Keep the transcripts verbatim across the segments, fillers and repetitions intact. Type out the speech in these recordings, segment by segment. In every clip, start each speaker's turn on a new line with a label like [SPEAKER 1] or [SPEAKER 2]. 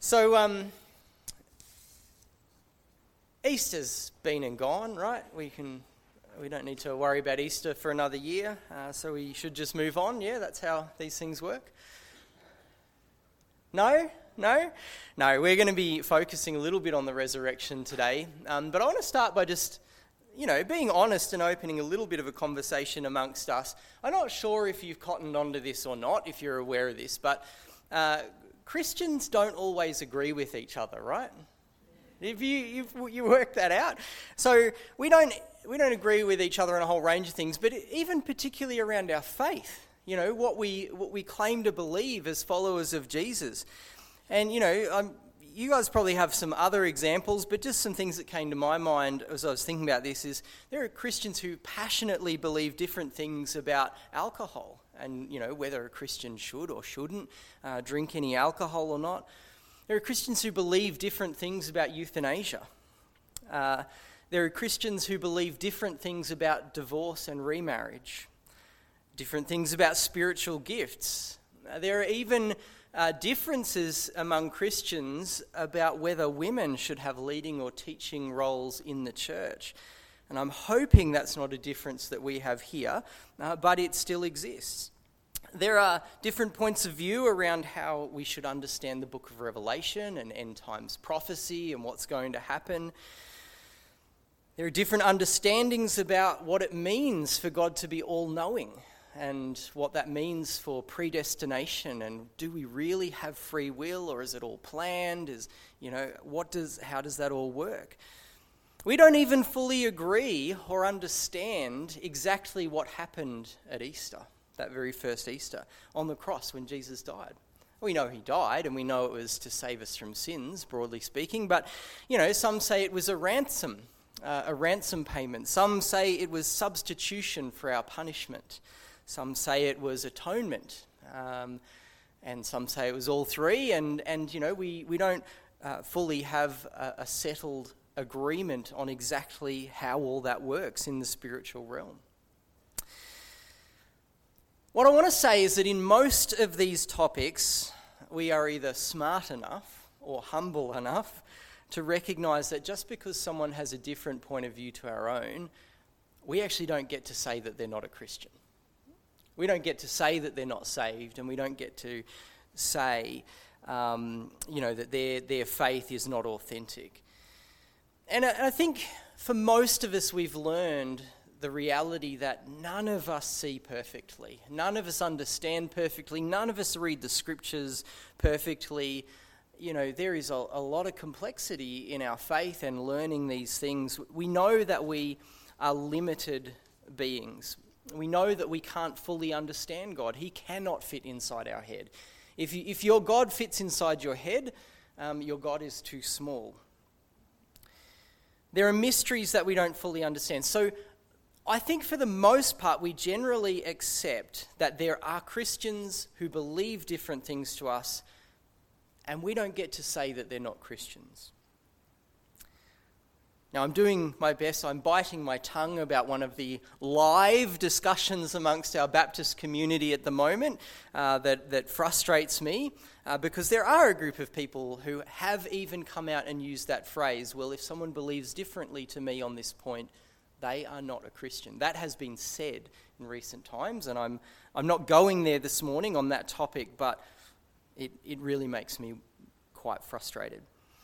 [SPEAKER 1] So, um, Easter's been and gone, right? We can, we don't need to worry about Easter for another year, uh, so we should just move on. Yeah, that's how these things work. No, no, no. We're going to be focusing a little bit on the resurrection today, um, but I want to start by just, you know, being honest and opening a little bit of a conversation amongst us. I'm not sure if you've cottoned onto this or not, if you're aware of this, but uh, Christians don't always agree with each other, right? If you you've, you work that out, so we don't we don't agree with each other on a whole range of things, but even particularly around our faith, you know, what we what we claim to believe as followers of Jesus, and you know, um, you guys probably have some other examples, but just some things that came to my mind as I was thinking about this is there are Christians who passionately believe different things about alcohol, and you know whether a Christian should or shouldn't uh, drink any alcohol or not. There are Christians who believe different things about euthanasia. Uh, there are Christians who believe different things about divorce and remarriage, different things about spiritual gifts. Uh, there are even uh, differences among Christians about whether women should have leading or teaching roles in the church. And I'm hoping that's not a difference that we have here, uh, but it still exists. There are different points of view around how we should understand the book of Revelation and end times prophecy and what's going to happen. There are different understandings about what it means for God to be all-knowing and what that means for predestination, and do we really have free will, or is it all planned? Is, you know, what does how does that all work? We don't even fully agree or understand exactly what happened at Easter. That very first Easter, on the cross when Jesus died. We know he died, and we know it was to save us from sins, broadly speaking, but, you know, some say it was a ransom, uh, a ransom payment. Some say it was substitution for our punishment. Some say it was atonement, um, and some say it was all three, and, and you know, we, we don't uh, fully have a, a settled agreement on exactly how all that works in the spiritual realm. What I want to say is that in most of these topics, we are either smart enough or humble enough to recognise that just because someone has a different point of view to our own, we actually don't get to say that they're not a Christian. We don't get to say that they're not saved, and we don't get to say, um, you know, that their their faith is not authentic. And I, I think for most of us, we've learned the reality that none of us see perfectly. None of us understand perfectly. None of us read the scriptures perfectly. You know, there is a, a lot of complexity in our faith and learning these things. We know that we are limited beings. We know that we can't fully understand God. He cannot fit inside our head. If you, if your God fits inside your head, um, your God is too small. There are mysteries that we don't fully understand. So I think for the most part, we generally accept that there are Christians who believe different things to us, and we don't get to say that they're not Christians. Now, I'm doing my best. I'm biting my tongue about one of the live discussions amongst our Baptist community at the moment uh, that, that frustrates me, uh, because there are a group of people who have even come out and used that phrase, well, if someone believes differently to me on this point, they are not a Christian. That has been said in recent times, and I'm I'm not going there this morning on that topic, but it, it really makes me quite frustrated.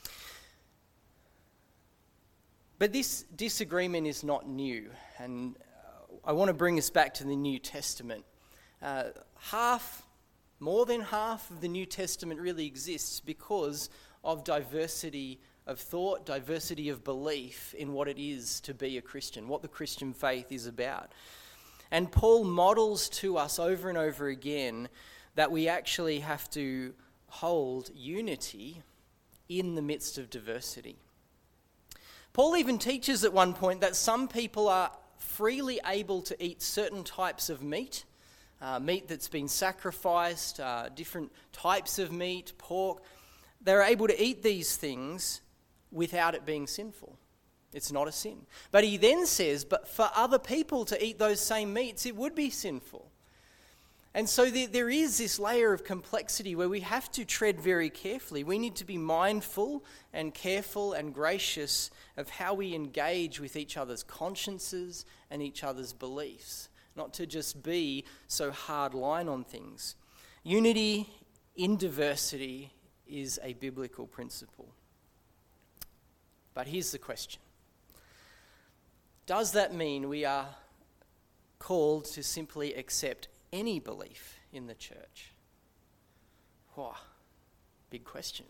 [SPEAKER 1] But this disagreement is not new, and I want to bring us back to the New Testament. Uh, half, more than half of the New Testament really exists because of diversity of thought, diversity of belief in what it is to be a Christian, what the Christian faith is about. And Paul models to us over and over again that we actually have to hold unity in the midst of diversity. Paul even teaches at one point that some people are freely able to eat certain types of meat, uh, meat that's been sacrificed, uh, different types of meat, pork. They're able to eat these things without it being sinful. It's not a sin. But he then says, but for other people to eat those same meats, it would be sinful. And so there, there is this layer of complexity where we have to tread very carefully. We need to be mindful and careful and gracious of how we engage with each other's consciences and each other's beliefs, not to just be so hard line on things. Unity in diversity is a biblical principle. But here's the question. Does that mean we are called to simply accept any belief in the church? Whoa, big question.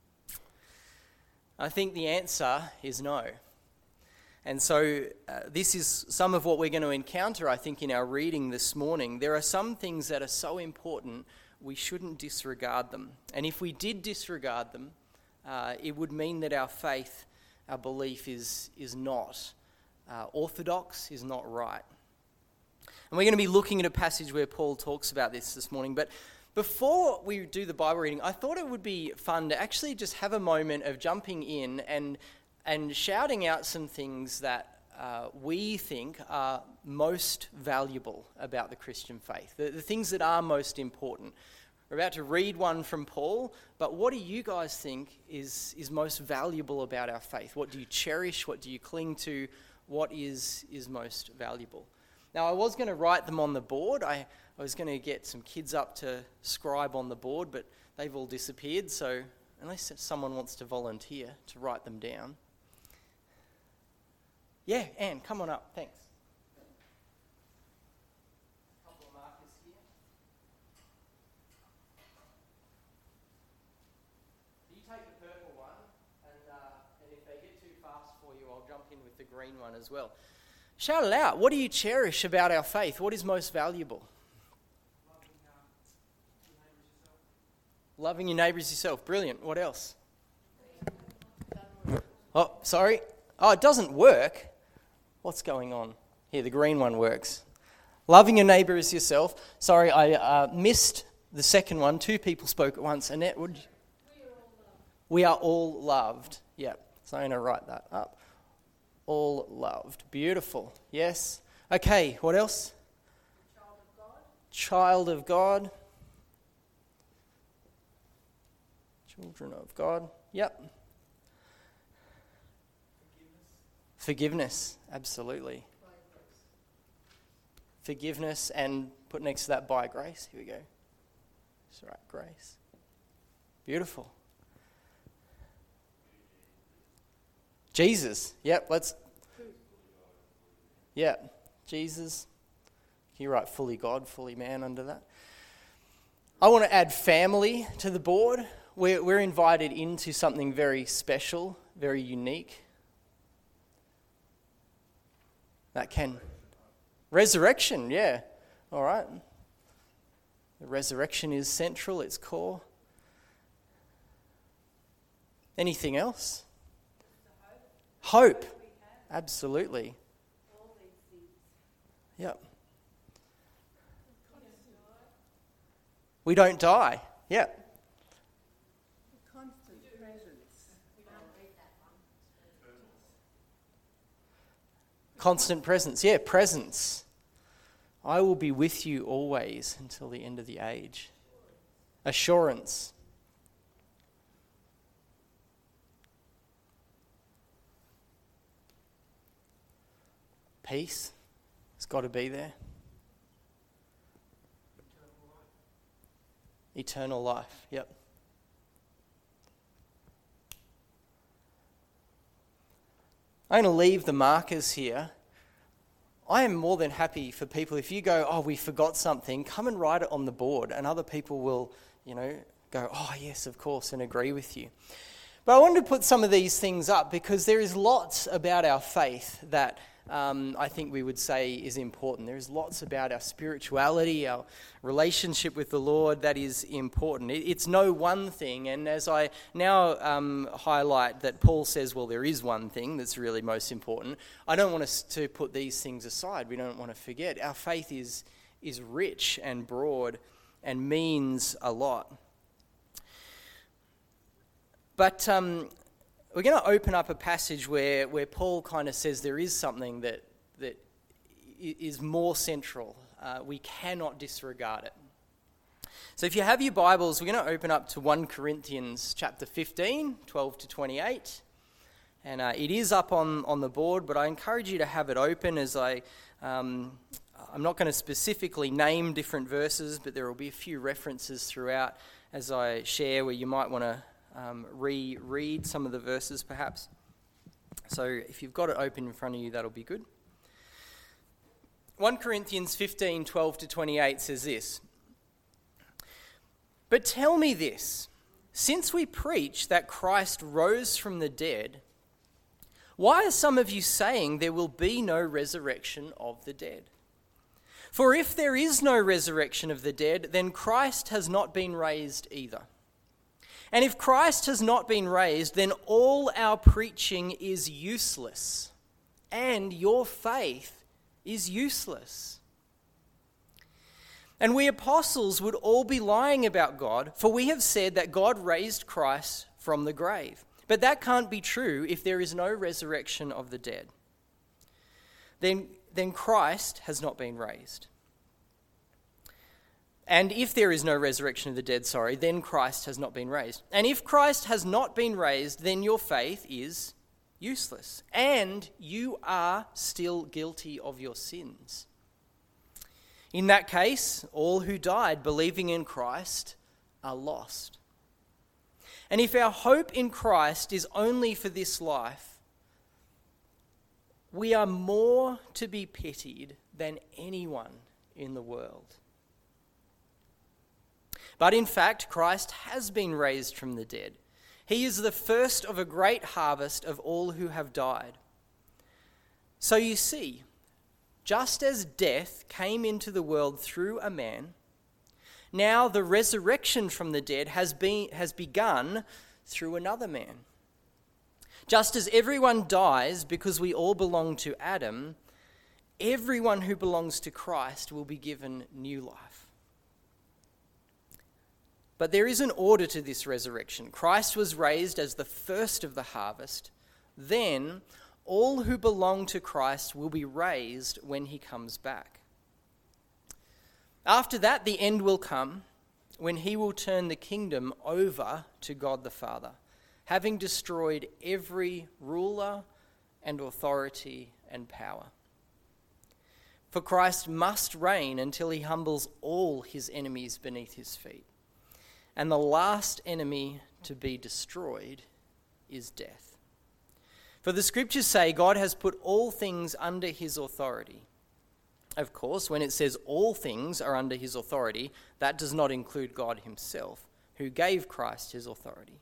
[SPEAKER 1] I think the answer is no. And so uh, this is some of what we're going to encounter, I think, in our reading this morning. There are some things that are so important, we shouldn't disregard them. And if we did disregard them, uh, it would mean that our faith, our belief is, is not uh, orthodox, is not right. And we're going to be looking at a passage where Paul talks about this this morning. But before we do the Bible reading, I thought it would be fun to actually just have a moment of jumping in and and shouting out some things that uh, we think are most valuable about the Christian faith, the, the things that are most important. We're about to read one from Paul, but what do you guys think is, is most valuable about our faith? What do you cherish? What do you cling to? What is, is most valuable? Now, I was going to write them on the board. I, I was going to get some kids up to scribe on the board, but they've all disappeared, so unless someone wants to volunteer to write them down. Yeah, Anne, come on up. Thanks. A couple of markers here. You take the purple one, and, uh, and if they get too fast for you, I'll jump in with the green one as well. Shout it out. What do you cherish about our faith? What is most valuable? Loving your neighbours yourself. Brilliant. What else? Oh, sorry. Oh, it doesn't work. What's going on? Here, the green one works. Loving your neighbour as yourself. Sorry, I uh, missed the second one. Two people spoke at once. Annette, would you? We are all loved. Yeah, so I'm going to write that up. All loved. Beautiful. Yes. Okay, what else?
[SPEAKER 2] Child of God.
[SPEAKER 1] Child of God. Children of God. Yep. Forgiveness, absolutely. Forgiveness, and put next to that by grace. Here we go. That's right, grace. Beautiful. Jesus. Yep, let's. Yeah, Jesus. Can you write fully God, fully man under that? I want to add family to the board. We're, we're invited into something very special, very unique. That can. Resurrection, yeah. All right. The resurrection is central, it's core. Anything else? Hope. Hope. Absolutely. Yep. We don't die. Yep. Constant presence. Yeah, presence. I will be with you always until the end of the age. Assurance. Peace. It's got to be there. Eternal life. Yep. I'm going to leave the markers here. I am more than happy for people, if you go, oh, we forgot something, come and write it on the board, and other people will, you know, go, oh, yes, of course, and agree with you. But I wanted to put some of these things up because there is lots about our faith that um, I think we would say is important. There is lots about our spirituality, our relationship with the Lord that is important. It, it's no one thing, and as I now um, highlight that Paul says, well, there is one thing that's really most important, I don't want us to put these things aside. We don't want to forget. Our faith is is rich and broad and means a lot. But um, we're going to open up a passage where, where Paul kind of says there is something that that is more central. Uh, we cannot disregard it. So if you have your Bibles, we're going to open up to First Corinthians chapter fifteen, twelve to twenty-eight. And uh, it is up on, on the board, but I encourage you to have it open as I... Um, I'm not going to specifically name different verses, but there will be a few references throughout as I share where you might want to um, reread some of the verses perhaps. So if you've got it open in front of you, that'll be good. First Corinthians fifteen, twelve to twenty-eight says this: "But tell me this, since we preach that Christ rose from the dead, why are some of you saying there will be no resurrection of the dead? For if there is no resurrection of the dead, then Christ has not been raised either. And if Christ has not been raised, then all our preaching is useless, and your faith is useless. And we apostles would all be lying about God, for we have said that God raised Christ from the grave. But that can't be true if there is no resurrection of the dead. Then, then Christ has not been raised. And if there is no resurrection of the dead, sorry, then Christ has not been raised. And if Christ has not been raised, then your faith is useless, and you are still guilty of your sins. In that case, all who died believing in Christ are lost. And if our hope in Christ is only for this life, we are more to be pitied than anyone in the world. But in fact, Christ has been raised from the dead. He is the first of a great harvest of all who have died. So you see, just as death came into the world through a man, now the resurrection from the dead has been has begun through another man. Just as everyone dies because we all belong to Adam, everyone who belongs to Christ will be given new life. But there is an order to this resurrection. Christ was raised as the first of the harvest. Then all who belong to Christ will be raised when he comes back. After that, the end will come, when he will turn the kingdom over to God the Father, having destroyed every ruler and authority and power. For Christ must reign until he humbles all his enemies beneath his feet. And the last enemy to be destroyed is death. For the scriptures say God has put all things under his authority. Of course, when it says all things are under his authority, that does not include God himself, who gave Christ his authority.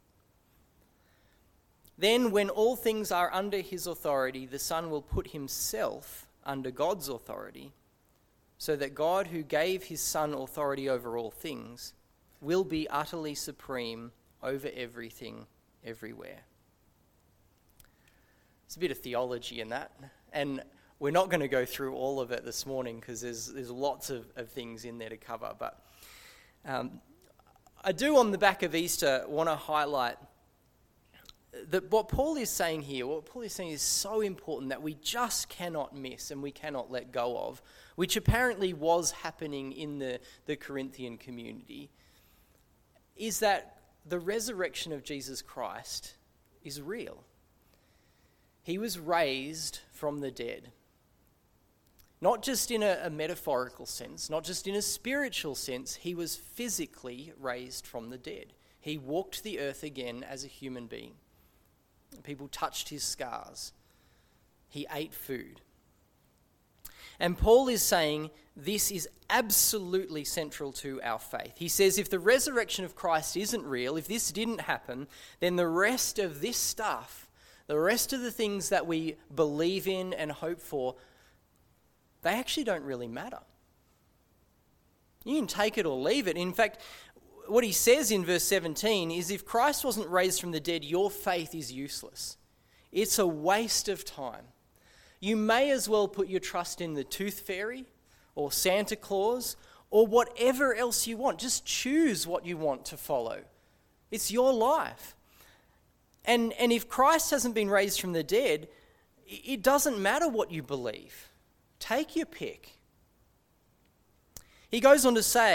[SPEAKER 1] Then, when all things are under his authority, the Son will put himself under God's authority, so that God, who gave his Son authority over all things, will be utterly supreme over everything, everywhere. There's a bit of theology in that, and we're not going to go through all of it this morning because there's there's lots of, of things in there to cover. But um, I do, on the back of Easter, want to highlight that what Paul is saying here, what Paul is saying is so important that we just cannot miss and we cannot let go of, which apparently was happening in the, the Corinthian community, is that the resurrection of Jesus Christ is real. He was raised from the dead. Not just in a, a metaphorical sense, not just in a spiritual sense, he was physically raised from the dead. He walked the earth again as a human being. People touched his scars. He ate food. And Paul is saying this is absolutely central to our faith. He says if the resurrection of Christ isn't real, if this didn't happen, then the rest of this stuff, the rest of the things that we believe in and hope for, they actually don't really matter. You can take it or leave it. In fact, what he says in verse seventeen is if Christ wasn't raised from the dead, your faith is useless. It's a waste of time. You may as well put your trust in the tooth fairy or Santa Claus or whatever else you want. Just choose what you want to follow. It's your life. And, and if Christ hasn't been raised from the dead, it doesn't matter what you believe. Take your pick. He goes on to say,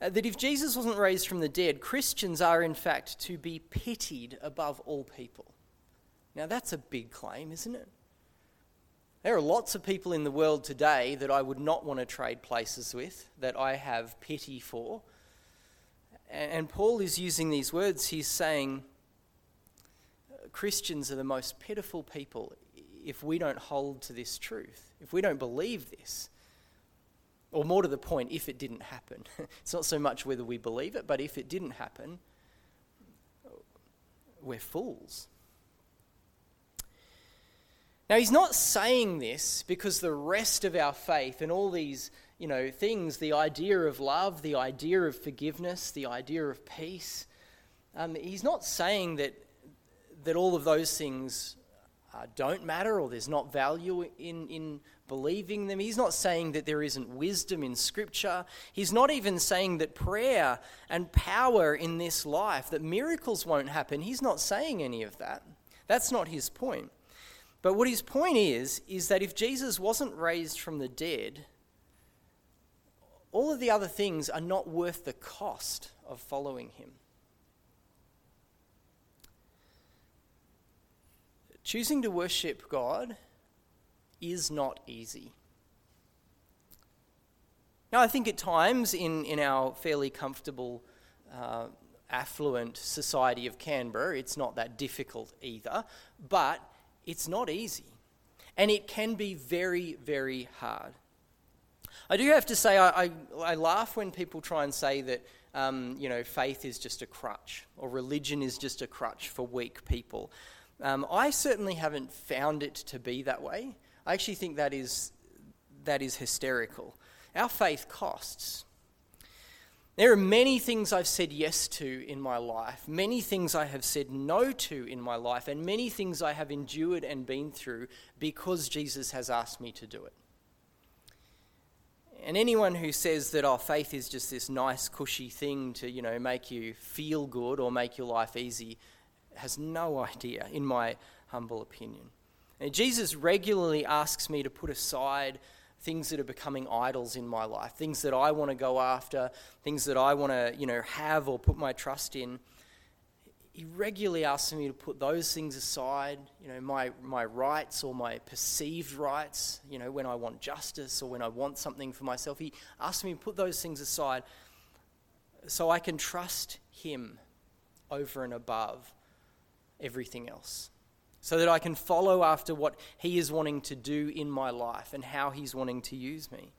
[SPEAKER 1] uh, that if Jesus wasn't raised from the dead, Christians are in fact to be pitied above all people. Now that's a big claim, isn't it? There are lots of people in the world today that I would not want to trade places with, that I have pity for. And Paul is using these words. He's saying Christians are the most pitiful people if we don't hold to this truth, if we don't believe this. Or more to the point, if it didn't happen. It's not so much whether we believe it, but if it didn't happen, we're fools. Now, he's not saying this because the rest of our faith and all these, you know, things, the idea of love, the idea of forgiveness, the idea of peace, um, he's not saying that that all of those things uh, don't matter or there's not value in, in believing them. He's not saying that there isn't wisdom in Scripture. He's not even saying that prayer and power in this life, that miracles won't happen. He's not saying any of that. That's not his point. But what his point is, is that if Jesus wasn't raised from the dead, all of the other things are not worth the cost of following him. Choosing to worship God is not easy. Now, I think at times in, in our fairly comfortable, uh, affluent society of Canberra, it's not that difficult either, but it's not easy, and it can be very, very hard. I do have to say, I, I, I laugh when people try and say that, um, you know, faith is just a crutch, or religion is just a crutch for weak people. Um, I certainly haven't found it to be that way. I actually think that is that is hysterical. Our faith costs. There are many things I've said yes to in my life, many things I have said no to in my life, and many things I have endured and been through because Jesus has asked me to do it. And anyone who says that, oh, faith is just this nice, cushy thing to, you know, make you feel good or make your life easy, has no idea, in my humble opinion. And Jesus regularly asks me to put aside things that are becoming idols in my life, things that I want to go after, things that I want to, you know, have or put my trust in. He regularly asks me to put those things aside, you know, my my rights or my perceived rights, you know, when I want justice or when I want something for myself. He asks me to put those things aside so I can trust him over and above everything else, so that I can follow after what he is wanting to do in my life and how he's wanting to use me.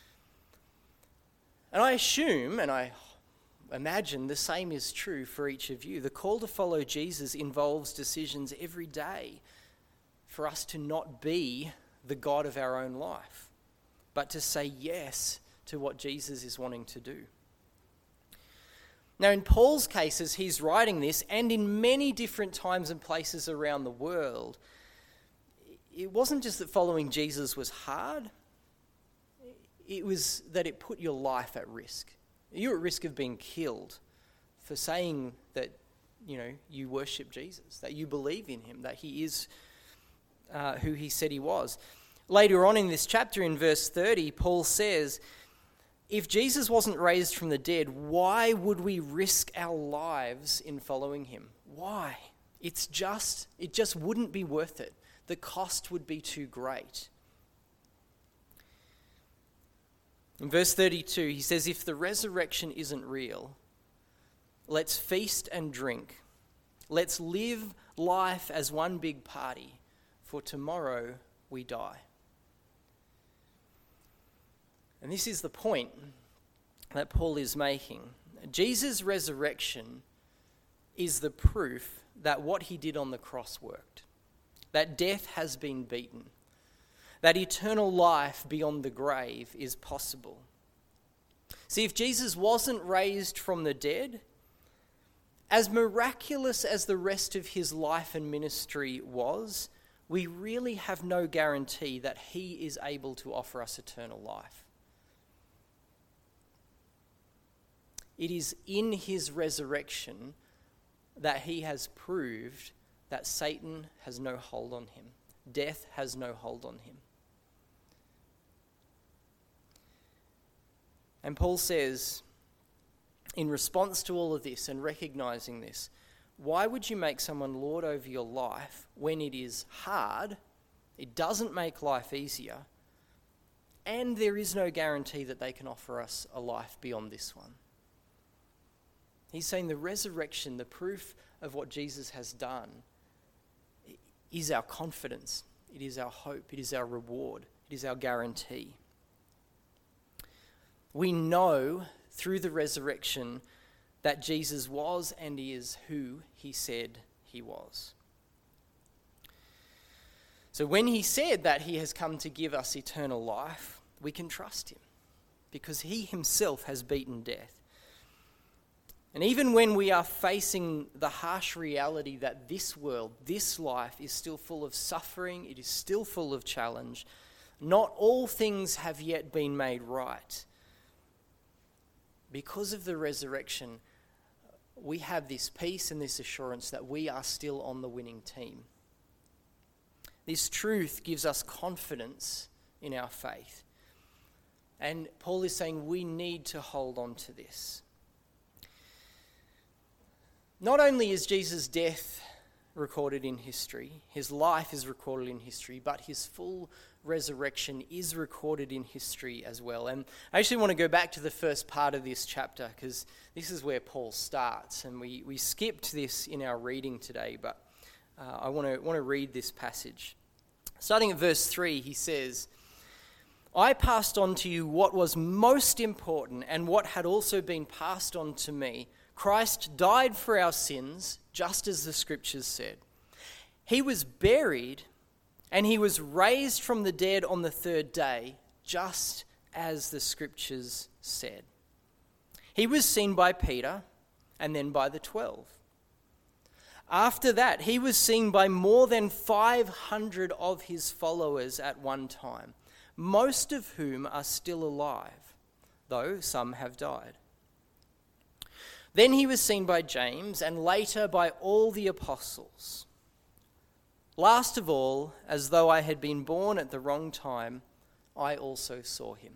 [SPEAKER 1] And I assume, and I imagine the same is true for each of you. The call to follow Jesus involves decisions every day for us to not be the God of our own life, but to say yes to what Jesus is wanting to do. Now, in Paul's case, as he's writing this, and in many different times and places around the world, it wasn't just that following Jesus was hard, it was that it put your life at risk. You're at risk of being killed for saying that, you know, you worship Jesus, that you believe in him, that he is uh, who he said he was. Later on in this chapter, in verse thirty, Paul says, if Jesus wasn't raised from the dead, why would we risk our lives in following him? Why? It's just, it just wouldn't be worth it. The cost would be too great. In verse thirty-two, he says, if the resurrection isn't real, let's feast and drink. Let's live life as one big party, for tomorrow we die. And this is the point that Paul is making. Jesus' resurrection is the proof that what he did on the cross worked, that death has been beaten, that eternal life beyond the grave is possible. See, if Jesus wasn't raised from the dead, as miraculous as the rest of his life and ministry was, we really have no guarantee that he is able to offer us eternal life. It is in his resurrection that he has proved that Satan has no hold on him. Death has no hold on him. And Paul says, in response to all of this and recognizing this, why would you make someone lord over your life when it is hard, it doesn't make life easier, and there is no guarantee that they can offer us a life beyond this one? He's saying the resurrection, the proof of what Jesus has done, is our confidence. It is our hope. It is our reward. It is our guarantee. We know through the resurrection that Jesus was and is who he said he was. So when he said that he has come to give us eternal life, we can trust him because he himself has beaten death. And even when we are facing the harsh reality that this world, this life is still full of suffering, it is still full of challenge, not all things have yet been made right. Because of the resurrection, we have this peace and this assurance that we are still on the winning team. This truth gives us confidence in our faith. And Paul is saying we need to hold on to this. Not only is Jesus' death recorded in history, his life is recorded in history, but his full resurrection is recorded in history as well. And I actually want to go back to the first part of this chapter because this is where Paul starts, and we, we skipped this in our reading today, but uh, I want to want to read this passage. Starting at verse three, he says, "I passed on to you what was most important and what had also been passed on to me. Christ died for our sins, just as the scriptures said. He was buried, and he was raised from the dead on the third day, just as the scriptures said. He was seen by Peter, and then by the twelve. After that, he was seen by more than five hundred of his followers at one time, most of whom are still alive, though some have died. Then he was seen by James, and later by all the apostles. Last of all, as though I had been born at the wrong time, I also saw him."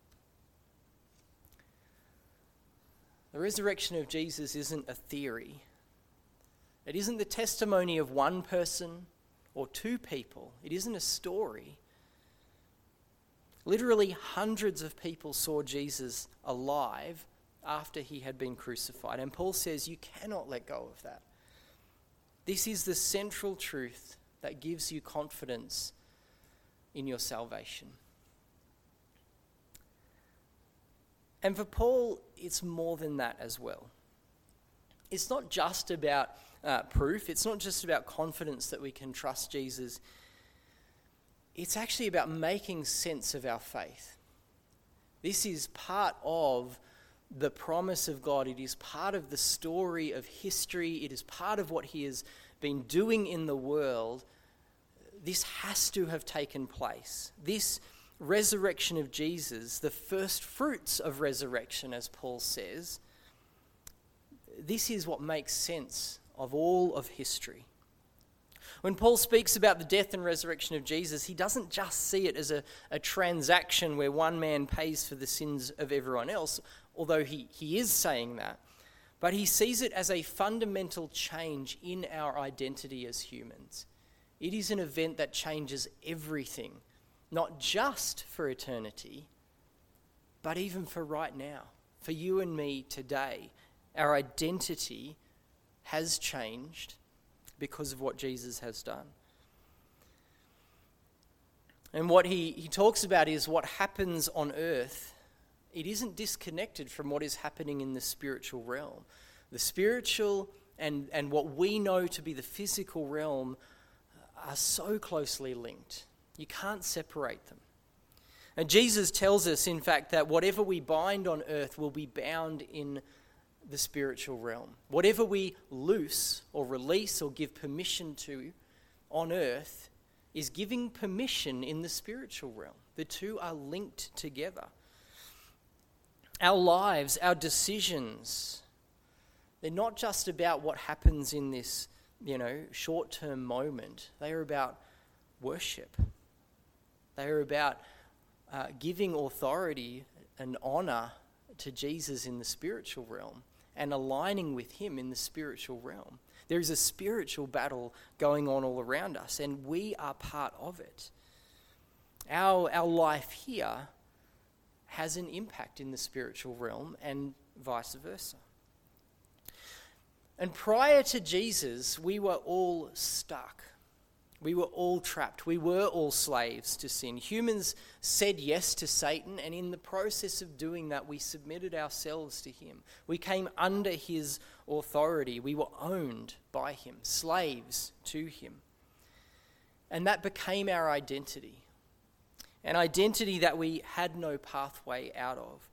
[SPEAKER 1] The resurrection of Jesus isn't a theory. It isn't the testimony of one person or two people. It isn't a story. Literally hundreds of people saw Jesus alive after he had been crucified. And Paul says you cannot let go of that. This is the central truth that gives you confidence in your salvation. And for Paul, it's more than that as well. It's not just about uh, proof. It's not just about confidence that we can trust Jesus. It's actually about making sense of our faith. This is part of the promise of God. It is part of the story of history. It is part of what he has been doing in the world. This has to have taken place. This resurrection of Jesus, the first fruits of resurrection, as Paul says, this is what makes sense of all of history. When Paul speaks about the death and resurrection of Jesus, he doesn't just see it as a, a transaction where one man pays for the sins of everyone else, although he, he is saying that, but he sees it as a fundamental change in our identity as humans. It is an event that changes everything, not just for eternity, but even for right now, for you and me today. Our identity has changed because of what Jesus has done. And what he, he talks about is what happens on earth. It isn't disconnected from what is happening in the spiritual realm. The spiritual and, and what we know to be the physical realm are so closely linked. You can't separate them. And Jesus tells us, in fact, that whatever we bind on earth will be bound in the spiritual realm. Whatever we loose or release or give permission to on earth is giving permission in the spiritual realm. The two are linked together. Our lives, our decisions, they're not just about what happens in this, you know, short-term moment. They are about worship. They are about uh, giving authority and honor to Jesus in the spiritual realm and aligning with him in the spiritual realm. There is a spiritual battle going on all around us, and we are part of it. Our, our life here has an impact in the spiritual realm and vice versa. And prior to Jesus, we were all stuck. We were all trapped. We were all slaves to sin. Humans said yes to Satan, and in the process of doing that, we submitted ourselves to him. We came under his authority. We were owned by him, slaves to him. And that became our identity, an identity that we had no pathway out of.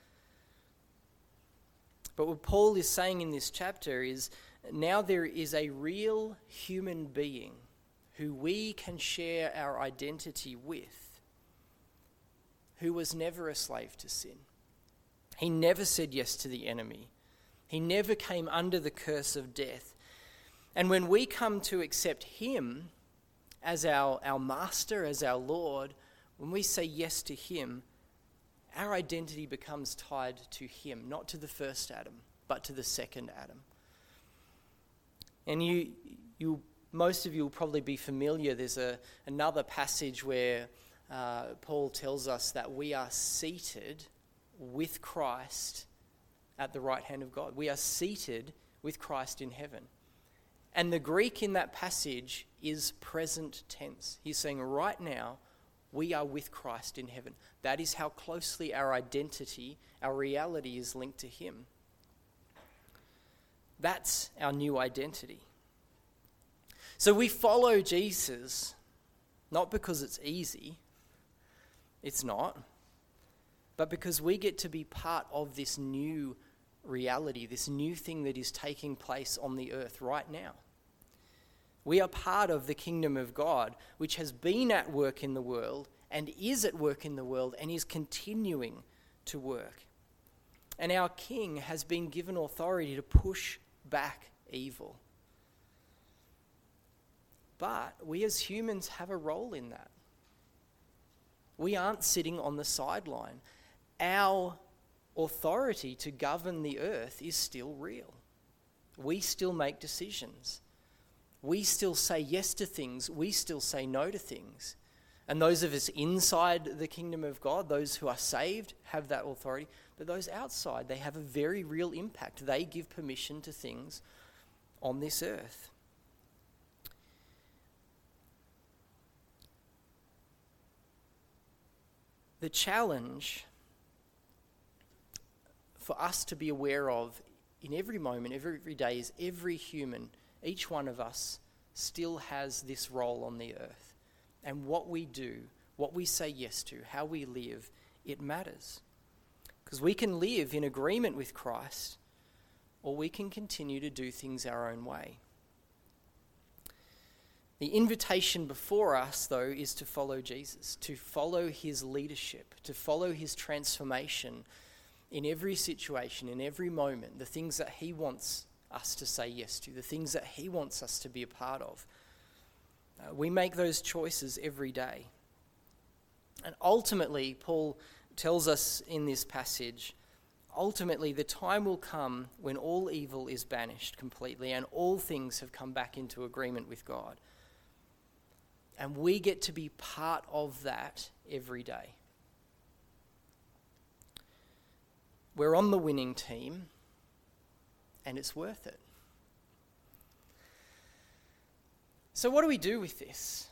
[SPEAKER 1] But what Paul is saying in this chapter is now there is a real human being who we can share our identity with, who was never a slave to sin. He never said yes to the enemy. He never came under the curse of death. And when we come to accept him as our, our master, as our Lord, when we say yes to him, our identity becomes tied to him, not to the first Adam, but to the second Adam. And you, you, most of you will probably be familiar. There's a another passage where uh, Paul tells us that we are seated with Christ at the right hand of God. We are seated with Christ in heaven. And the Greek in that passage is present tense. He's saying right now, we are with Christ in heaven. That is how closely our identity, our reality is linked to him. That's our new identity. So we follow Jesus, not because it's easy, it's not, but because we get to be part of this new reality, this new thing that is taking place on the earth right now. We are part of the kingdom of God, which has been at work in the world and is at work in the world and is continuing to work. And our King has been given authority to push back evil. But we as humans have a role in that. We aren't sitting on the sideline. Our authority to govern the earth is still real. We still make decisions. We still say yes to things. We still say no to things. And those of us inside the kingdom of God, those who are saved, have that authority. But those outside, they have a very real impact. They give permission to things on this earth. The challenge for us to be aware of in every moment, every, every day, is every human, each one of us, still has this role on the earth. And what we do, what we say yes to, how we live, it matters. Because we can live in agreement with Christ, or we can continue to do things our own way. The invitation before us, though, is to follow Jesus, to follow his leadership, to follow his transformation in every situation, in every moment, the things that he wants us to say yes to, the things that he wants us to be a part of. Uh, we make those choices every day. And ultimately, Paul tells us in this passage, ultimately the time will come when all evil is banished completely and all things have come back into agreement with God. And we get to be part of that every day. We're on the winning team, and it's worth it. So what do we do with this?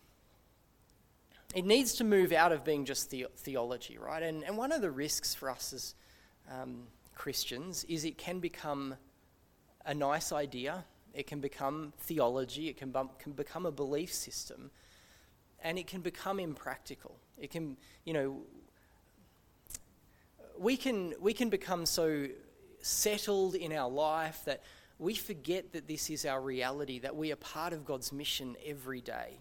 [SPEAKER 1] It needs to move out of being just the- theology, right? And, and one of the risks for us as um, Christians is it can become a nice idea. It can become theology. It can, bum, can become a belief system. And it can become impractical. It can, you know, we can we can become so settled in our life that we forget that this is our reality, that we are part of God's mission every day.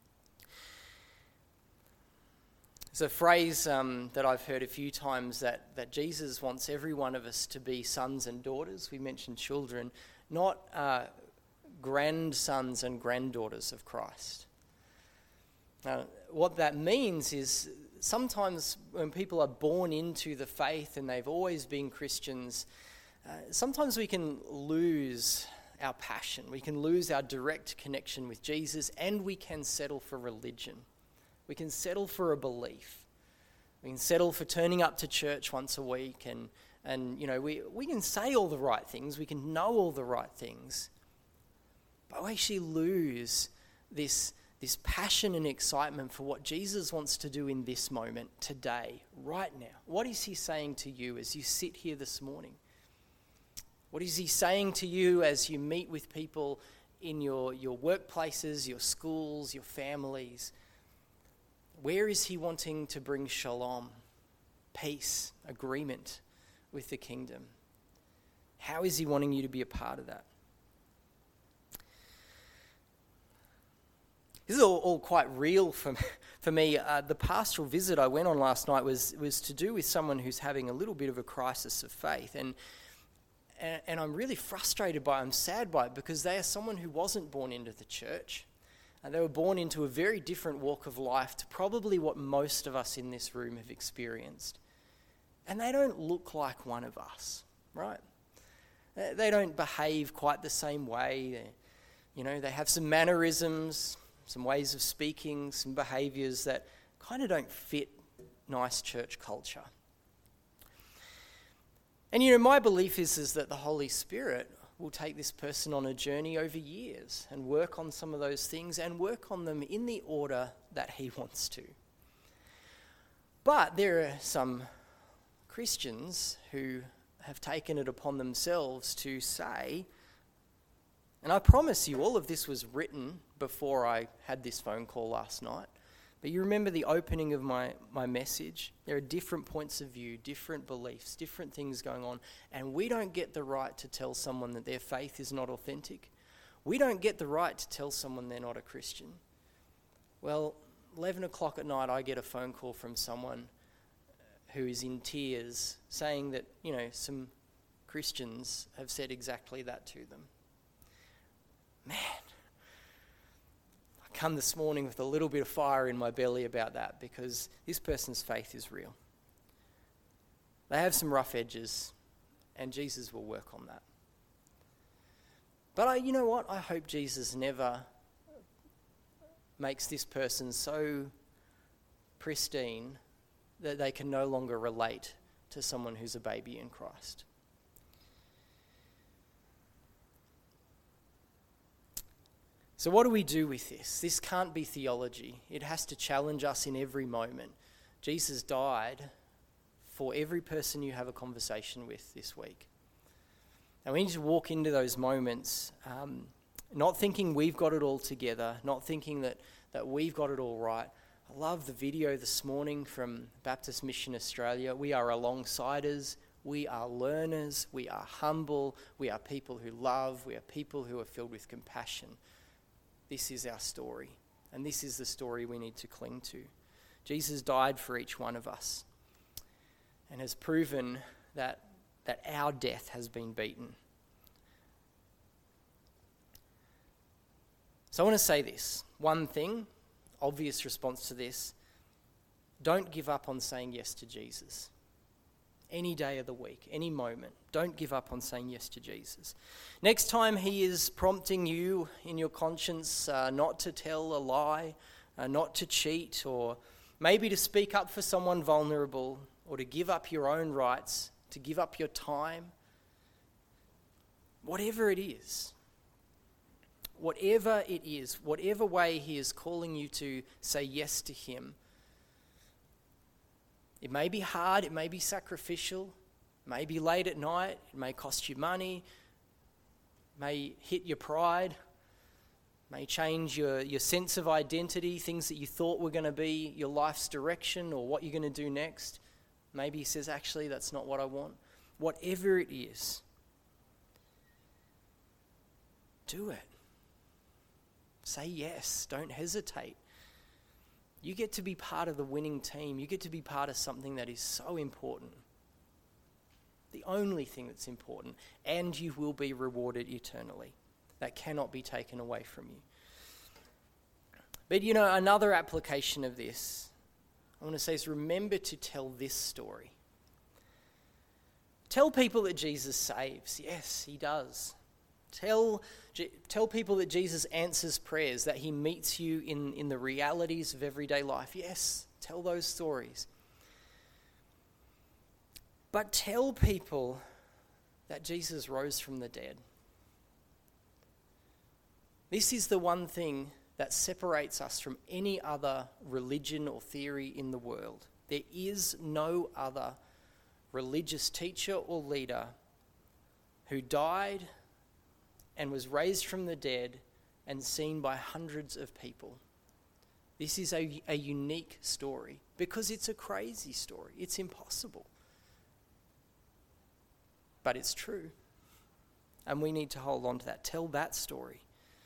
[SPEAKER 1] There's a phrase um, that I've heard a few times that, that Jesus wants every one of us to be sons and daughters. We mentioned children, not uh, grandsons and granddaughters of Christ. Now, what that means is sometimes when people are born into the faith and they've always been Christians, uh, sometimes we can lose our passion. We can lose our direct connection with Jesus, and we can settle for religion. We can settle for a belief. We can settle for turning up to church once a week, and, and you know, we, we can say all the right things. We can know all the right things. But we actually lose this This passion and excitement for what Jesus wants to do in this moment, today, right now. What is he saying to you as you sit here this morning? What is he saying to you as you meet with people in your, your workplaces, your schools, your families? Where is he wanting to bring shalom, peace, agreement with the kingdom? How is he wanting you to be a part of that? This is all, all quite real for, for me. Uh, the pastoral visit I went on last night was was to do with someone who's having a little bit of a crisis of faith. And, and, and I'm really frustrated by it, I'm sad by it, because they are someone who wasn't born into the church. And they were born into a very different walk of life to probably what most of us in this room have experienced. And they don't look like one of us, right? They don't behave quite the same way. They, you know, they have some mannerisms, some ways of speaking, some behaviours that kind of don't fit nice church culture. And you know, my belief is, is that the Holy Spirit will take this person on a journey over years and work on some of those things and work on them in the order that he wants to. But there are some Christians who have taken it upon themselves to say, and I promise you, all of this was written before I had this phone call last night. But you remember the opening of my, my message? There are different points of view, different beliefs, different things going on. And we don't get the right to tell someone that their faith is not authentic. We don't get the right to tell someone they're not a Christian. Well, eleven o'clock at night, I get a phone call from someone who is in tears saying that, you know, some Christians have said exactly that to them. Man, I come this morning with a little bit of fire in my belly about that, because this person's faith is real. They have some rough edges, and Jesus will work on that. But I, you know what? I hope Jesus never makes this person so pristine that they can no longer relate to someone who's a baby in Christ. So what do we do with this? This can't be theology. It has to challenge us in every moment. Jesus died for every person you have a conversation with this week. And we need to walk into those moments um, not thinking we've got it all together, not thinking that, that we've got it all right. I love the video this morning from Baptist Mission Australia. We are alongsiders. We are learners. We are humble. We are people who love. We are people who are filled with compassion. This is our story, and this is the story we need to cling to. Jesus died for each one of us and has proven that, that our death has been beaten. So I want to say this. One thing, obvious response to this, don't give up on saying yes to Jesus. Any day of the week, any moment. Don't give up on saying yes to Jesus. Next time he is prompting you in your conscience uh, not to tell a lie, uh, not to cheat, or maybe to speak up for someone vulnerable, or to give up your own rights, to give up your time, whatever it is, whatever it is, whatever way he is calling you to say yes to him, it may be hard, it may be sacrificial, it may be late at night, it may cost you money, it may hit your pride, it may change your, your sense of identity, things that you thought were going to be your life's direction or what you're going to do next. Maybe he says, actually, that's not what I want. Whatever it is, do it. Say yes, don't hesitate. You get to be part of the winning team. You get to be part of something that is so important. The only thing that's important. And you will be rewarded eternally. That cannot be taken away from you. But you know, another application of this, I want to say, is remember to tell this story. Tell people that Jesus saves. Yes, he does. Tell, tell people that Jesus answers prayers, that he meets you in, in the realities of everyday life. Yes, tell those stories. But tell people that Jesus rose from the dead. This is the one thing that separates us from any other religion or theory in the world. There is no other religious teacher or leader who died and was raised from the dead and seen by hundreds of people. This is a, a unique story because it's a crazy story. It's impossible. But it's true. And we need to hold on to that. Tell that story.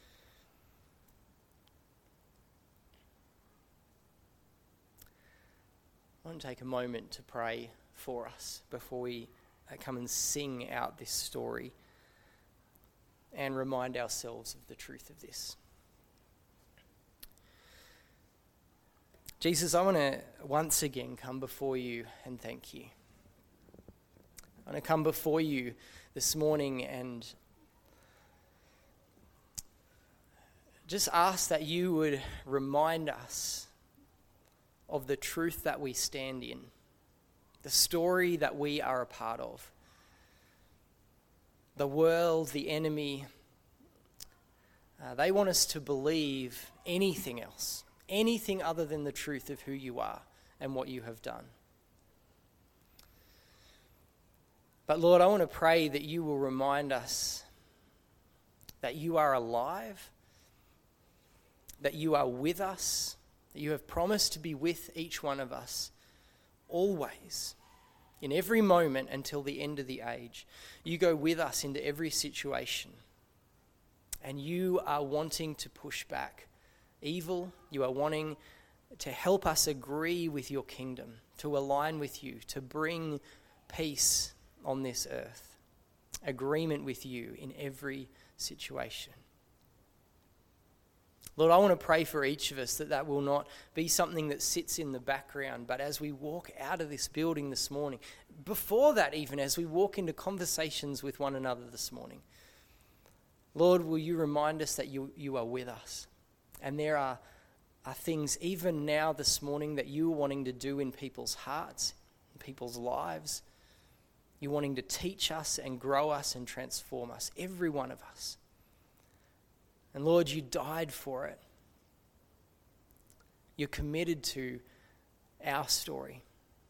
[SPEAKER 1] I want to take a moment to pray for us before we come and sing out this story and remind ourselves of the truth of this. Jesus, I want to once again come before you and thank you. I want to come before you this morning and just ask that you would remind us of the truth that we stand in, the story that we are a part of. The world, the enemy, uh, they want us to believe anything else, anything other than the truth of who you are and what you have done. But Lord, I want to pray that you will remind us that you are alive, that you are with us, that you have promised to be with each one of us always, in every moment until the end of the age. You go with us into every situation, and you are wanting to push back evil. You are wanting to help us agree with your kingdom, to align with you, to bring peace on this earth, agreement with you in every situation. Lord, I want to pray for each of us that that will not be something that sits in the background, but as we walk out of this building this morning, before that even, as we walk into conversations with one another this morning, Lord, will you remind us that you, you are with us? And there are, are things even now this morning that you are wanting to do in people's hearts, in people's lives. You're wanting to teach us and grow us and transform us, every one of us. And Lord, you died for it. You're committed to our story.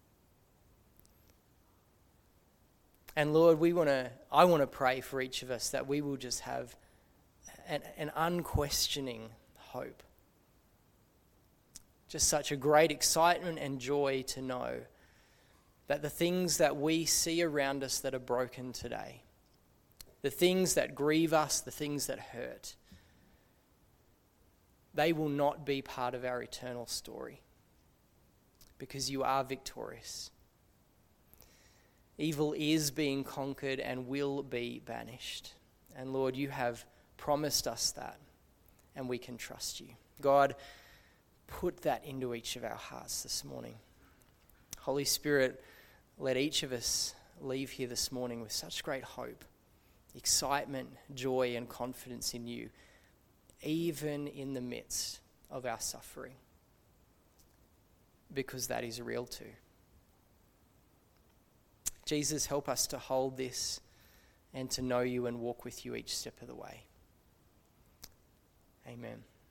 [SPEAKER 1] And Lord, we want to. I want to pray for each of us that we will just have an, an unquestioning hope. Just such a great excitement and joy to know that the things that we see around us that are broken today, the things that grieve us, the things that hurt, they will not be part of our eternal story because you are victorious. Evil is being conquered and will be banished. And Lord, you have promised us that, and we can trust you. God, put that into each of our hearts this morning. Holy Spirit, let each of us leave here this morning with such great hope, excitement, joy, and confidence in you, even in the midst of our suffering, because that is real too. Jesus, help us to hold this and to know you and walk with you each step of the way. Amen.